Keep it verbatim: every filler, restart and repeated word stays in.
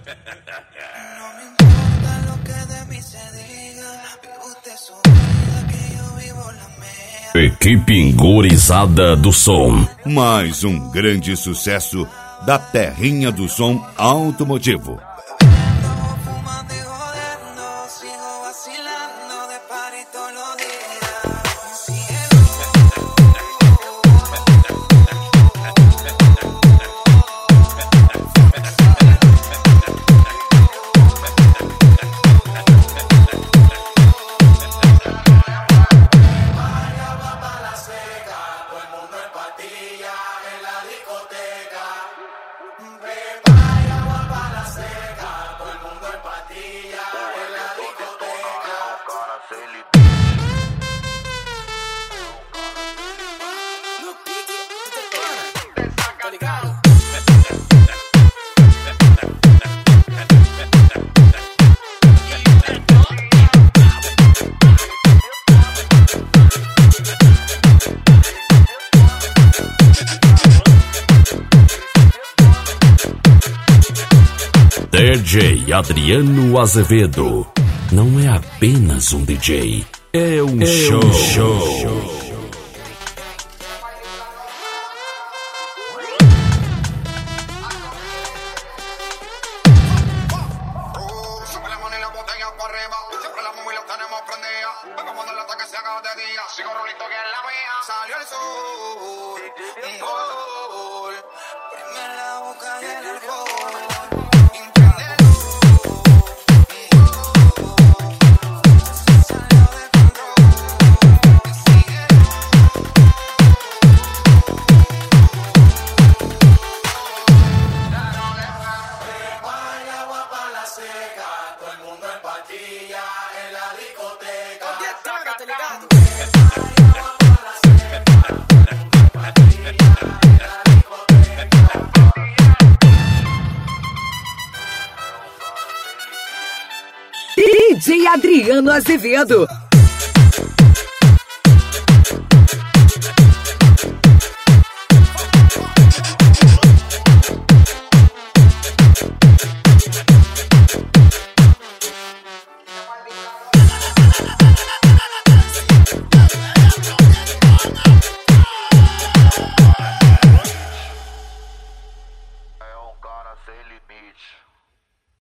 No me importa lo que de mí se diga, vive usted su vida que yo vivo la mía. Equipe Engorizada do Som. Mais um grande sucesso da terrinha do som automotivo. D J Adriano Azevedo não é apenas um D J, é um é show. Um show. D J Adriano Azevedo.